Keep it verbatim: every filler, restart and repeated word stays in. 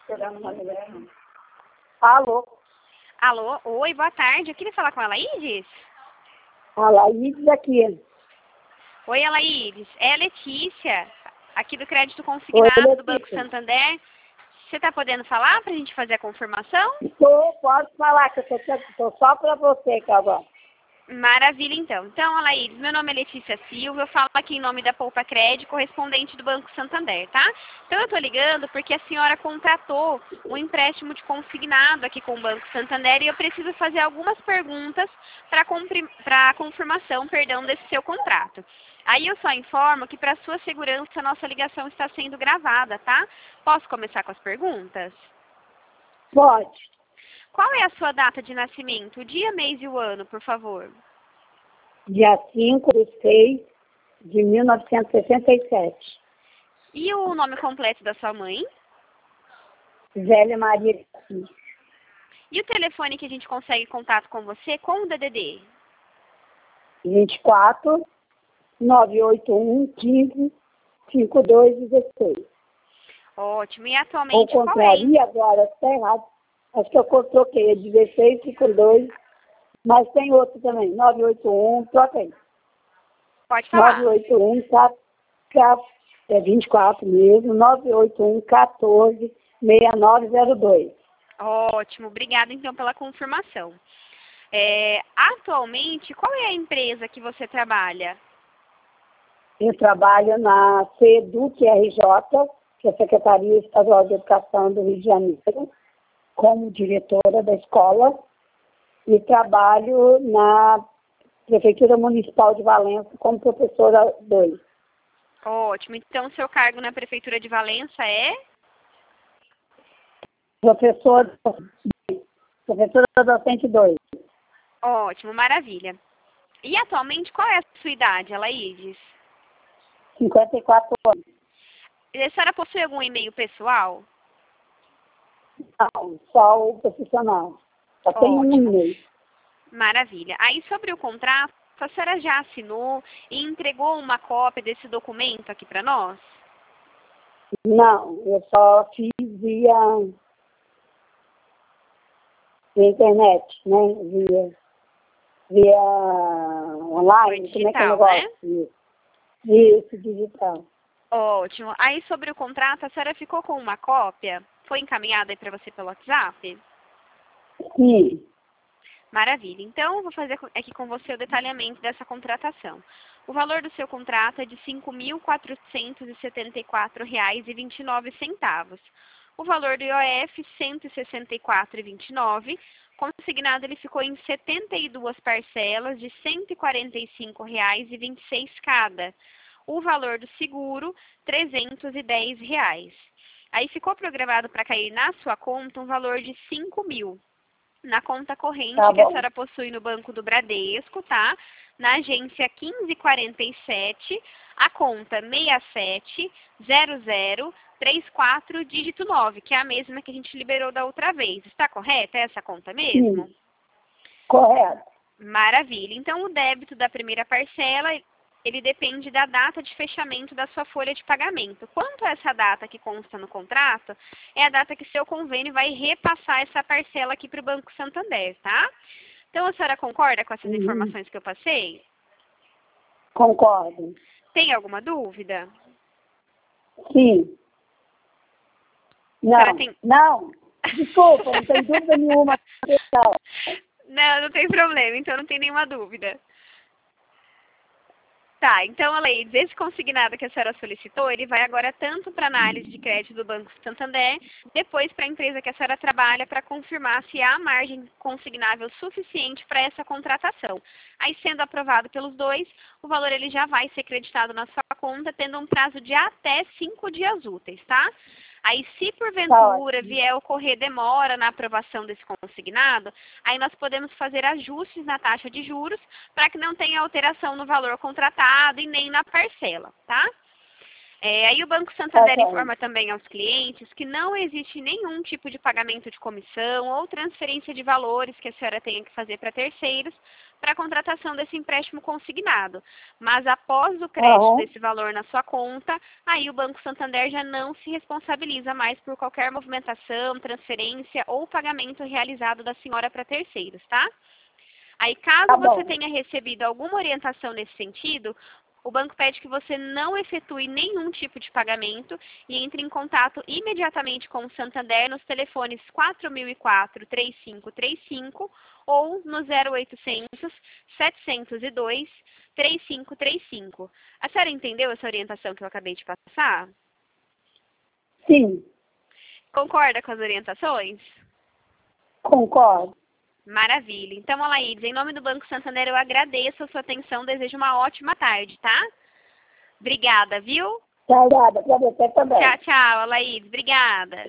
Alô? Alô? Oi, boa tarde. Eu queria falar com a Laídes? A Laídes aqui. Oi, Laídes. É a Letícia, aqui do Crédito Consignado Oi, do Banco Santander. Você está podendo falar para a gente fazer a confirmação? Estou, pode falar, que eu estou só para você, Carol. Maravilha, então. Então, Alaídes, meu nome é Letícia Silva, eu falo aqui em nome da Poupa Crédito, correspondente do Banco Santander, tá? Então, eu estou ligando porque a senhora contratou um empréstimo de consignado aqui com o Banco Santander e eu preciso fazer algumas perguntas para a confirmação, perdão, desse seu contrato. Aí eu só informo que, para sua segurança, a nossa ligação está sendo gravada, tá? Posso começar com as perguntas? Pode. Qual é a sua data de nascimento? O dia, mês e o ano, por favor. Dia cinco de seis de mil novecentos e sessenta e sete. E o nome completo da sua mãe? Zélia Maria. E o telefone que a gente consegue contato com você com o D D D? vinte e quatro, nove oito um, quinze, cinquenta e dois, dezesseis. Ótimo. E atualmente Ou qual é? contraria agora, está errado. Acho que eu troquei, é dezesseis, cinquenta e dois, mas tem outro também, nove oito um, troca aí. Pode falar. nove oito um, é vinte e quatro mesmo, nove oito um, quatorze, seis nove zero dois. Ótimo. Obrigada, então, pela confirmação. É, atualmente, qual é a empresa que você trabalha? Eu trabalho na SEDUC R J, que é a Secretaria Estadual de Educação do Rio de Janeiro, como diretora da escola, e trabalho na Prefeitura Municipal de Valença como professora dois. Ótimo. Então, o seu cargo na Prefeitura de Valença é? Professora, professora docente dois. Ótimo, maravilha. E atualmente, qual é a sua idade, Alaídes? cinquenta e quatro anos. E a senhora possui algum e-mail pessoal? Não, só o profissional. Só tem um Ótimo. e-mail. Maravilha. Aí, sobre o contrato, a senhora já assinou e entregou uma cópia desse documento aqui para nós? Não, eu só fiz via, via internet, né? Via, via online, como é que é o Digital, né? negócio? Isso, digital. Ótimo. Aí, sobre o contrato, a senhora ficou com uma cópia? Foi encaminhada aí para você pelo WhatsApp? Sim. Maravilha. Então, vou fazer aqui com você o detalhamento dessa contratação. O valor do seu contrato é de cinco mil quatrocentos e setenta e quatro reais e vinte e nove centavos. O valor do I O F, cento e sessenta e quatro reais e vinte e nove centavos. Consignado, ele ficou em setenta e duas parcelas de cento e quarenta e cinco reais e vinte e seis centavos cada. O valor do seguro, trezentos e dez reais. Aí ficou programado para cair na sua conta um valor de cinco mil. Na conta corrente Tá que a bom. senhora possui no Banco do Bradesco, tá? Na agência quinze quarenta e sete, a conta seis sete zero zero três quatro, dígito nove, que é a mesma que a gente liberou da outra vez. Está correta? É essa conta mesmo? Sim. Correto. Maravilha. Então, o débito da primeira parcela, ele depende da data de fechamento da sua folha de pagamento. Quanto a essa data que consta no contrato, é a data que seu convênio vai repassar essa parcela aqui para o Banco Santander, tá? Então, a senhora concorda com essas Uhum. informações que eu passei? Concordo. Tem alguma dúvida? Sim. Não, senhora tem- não. Desculpa, não tem dúvida nenhuma. Não, não tem problema, então não tem nenhuma dúvida. Tá, então, Alaídes, esse consignado que a senhora solicitou, ele vai agora tanto para a análise de crédito do Banco Santander, depois para a empresa que a senhora trabalha, para confirmar se há margem consignável suficiente para essa contratação. Aí, sendo aprovado pelos dois, o valor ele já vai ser creditado na sua conta, tendo um prazo de até cinco dias úteis, tá? Aí, se porventura vier ocorrer demora na aprovação desse consignado, aí nós podemos fazer ajustes na taxa de juros para que não tenha alteração no valor contratado e nem na parcela, tá? É, aí o Banco Santander Tá bom. informa também aos clientes que não existe nenhum tipo de pagamento de comissão ou transferência de valores que a senhora tenha que fazer para terceiros para a contratação desse empréstimo consignado. Mas após o crédito Uhum. desse valor na sua conta, aí o Banco Santander já não se responsabiliza mais por qualquer movimentação, transferência ou pagamento realizado da senhora para terceiros, tá? Aí, caso Tá você bom. tenha recebido alguma orientação nesse sentido, o banco pede que você não efetue nenhum tipo de pagamento e entre em contato imediatamente com o Santander nos telefones quatro mil e quatro, três cinco três cinco ou no zero oitocentos, setecentos e dois, três cinco três cinco. A senhora entendeu essa orientação que eu acabei de passar? Sim, Concorda com as orientações? concordo. Maravilha. Então, Alaídes, em nome do Banco Santander, eu agradeço a sua atenção, desejo uma ótima tarde, tá? Obrigada, viu? Obrigada para você também. Tchau, tchau, Alaídes. Obrigada.